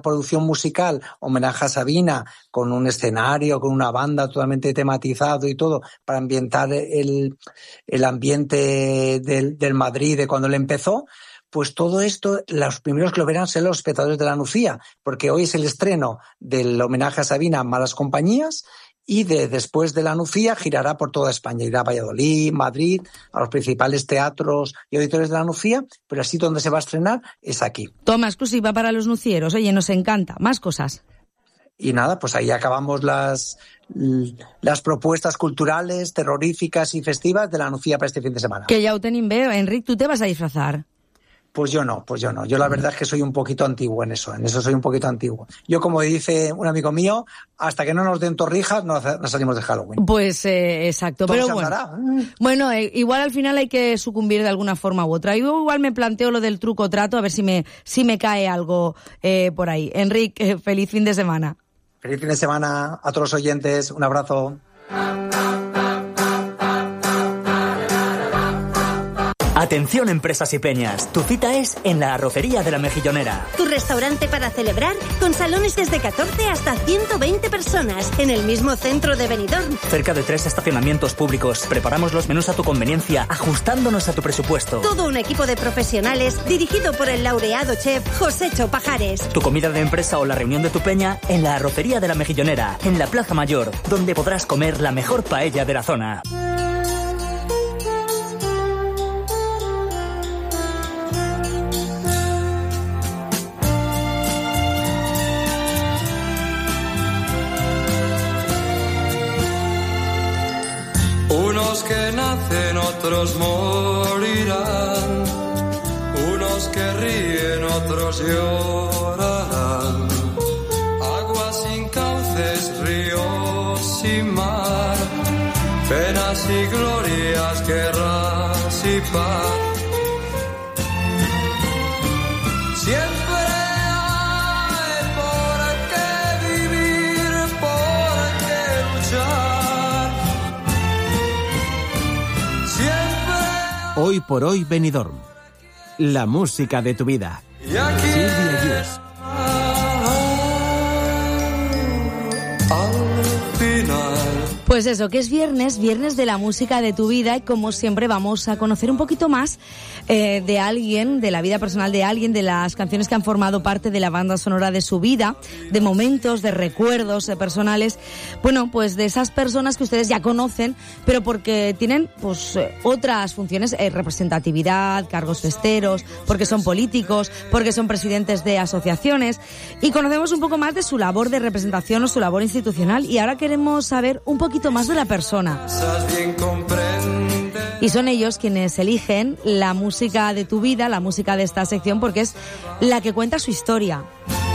producción musical, homenaje a Sabina, con un escenario, con una banda totalmente tematizado y todo, para ambientar el ambiente del Madrid de cuando él empezó. Pues todo esto, los primeros que lo verán serán los espectadores de la Nucía, porque hoy es el estreno del homenaje a Sabina, Malas Compañías, y después de la Nucía girará por toda España, irá a Valladolid, Madrid, a los principales teatros y auditorios de la Nucía, pero así donde se va a estrenar es aquí. Toma, exclusiva para los nucieros. Oye, nos encanta. Más cosas. Y nada, pues ahí acabamos las propuestas culturales, terroríficas y festivas de la Nucía para este fin de semana. Que ya ho tenim bé. Enric, ¿tú te vas a disfrazar? Pues yo no. Yo la verdad es que soy un poquito antiguo en eso soy un poquito antiguo. Yo, como dice un amigo mío, hasta que no nos den torrijas no salimos de Halloween. Pues exacto, todo pero bueno, igual al final hay que sucumbir de alguna forma u otra. Yo igual me planteo lo del truco trato, a ver si me cae algo por ahí. Enric, feliz fin de semana. Feliz fin de semana a todos los oyentes, un abrazo. Atención, empresas y peñas, tu cita es en la Arrocería de la Mejillonera. Tu restaurante para celebrar, con salones desde 14 hasta 120 personas, en el mismo centro de Benidorm. Cerca de 3 estacionamientos públicos, preparamos los menús a tu conveniencia, ajustándonos a tu presupuesto. Todo un equipo de profesionales, dirigido por el laureado chef Josécho Pajares. Tu comida de empresa o la reunión de tu peña en la Arrocería de la Mejillonera, en la Plaza Mayor, donde podrás comer la mejor paella de la zona. Unos que nacen, otros morirán. Unos que ríen, otros llorarán. Aguas sin cauces, ríos sin mar. Penas y glorias, guerras y paz. Siempre Hoy por hoy Benidorm. La música de tu vida. Silvia Lluís. Pues eso, que es viernes de la música de tu vida, y como siempre vamos a conocer un poquito más de alguien, de la vida personal de alguien, de las canciones que han formado parte de la banda sonora de su vida, de momentos, de recuerdos personales, bueno, pues de esas personas que ustedes ya conocen, pero porque tienen pues otras funciones, representatividad, cargos festeros, porque son políticos, porque son presidentes de asociaciones, y conocemos un poco más de su labor de representación o su labor institucional, y ahora queremos saber un poquito más de la persona. Y son ellos quienes eligen la música de tu vida, la música de esta sección, porque es la que cuenta su historia.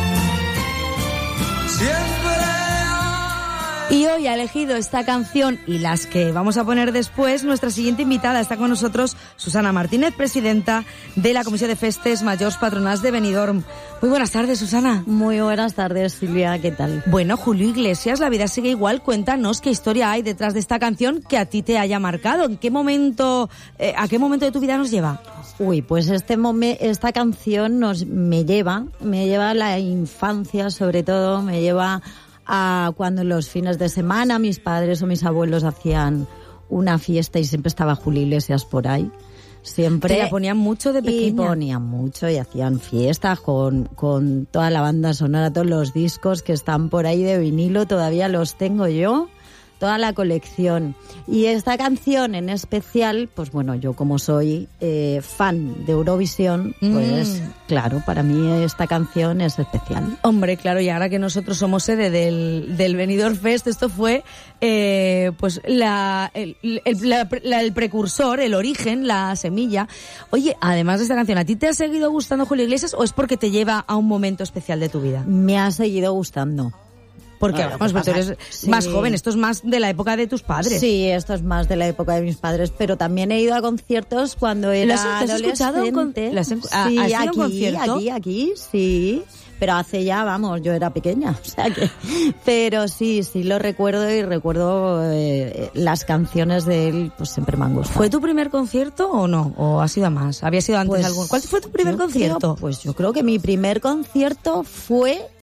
Y hoy ha elegido esta canción y las que vamos a poner después nuestra siguiente invitada. Está con nosotros Susana Martínez, presidenta de la Comisión de Festes Majors Patronals de Benidorm. Muy buenas tardes, Susana. Muy buenas tardes, Silvia, ¿qué tal? Bueno, Julio Iglesias, La vida sigue igual. Cuéntanos qué historia hay detrás de esta canción que a ti te haya marcado. ¿En qué momento, a qué momento de tu vida nos lleva? Uy, pues esta canción me lleva a la infancia, sobre todo, me lleva a cuando los fines de semana mis padres o mis abuelos hacían una fiesta y siempre estaba Julio Iglesias por ahí. Siempre. ¿Te la ponían mucho de pequeña? Y ponían mucho y hacían fiestas con toda la banda sonora, todos los discos que están por ahí de vinilo, todavía los tengo yo, toda la colección. Y esta canción en especial, pues bueno, yo como soy fan de Eurovisión, pues claro, para mí esta canción es especial. Hombre, claro, y ahora que nosotros somos sede del Benidorm Fest, esto fue pues el precursor, el origen, la semilla. Oye, además de esta canción, ¿a ti te ha seguido gustando Julio Iglesias o es porque te lleva a un momento especial de tu vida? Me ha seguido gustando. Porque vamos, tú eres más joven, esto es más de la época de tus padres. Sí, esto es más de la época de mis padres, pero también he ido a conciertos cuando era adolescente. Sí, aquí, sí. Pero hace ya, vamos, yo era pequeña, o sea que... Pero sí lo recuerdo y recuerdo las canciones de él, pues siempre me han gustado. ¿Fue tu primer concierto o no? ¿O ha sido a más? ¿Había sido antes algún? ¿Cuál fue tu primer concierto? Pues yo creo que mi primer concierto fue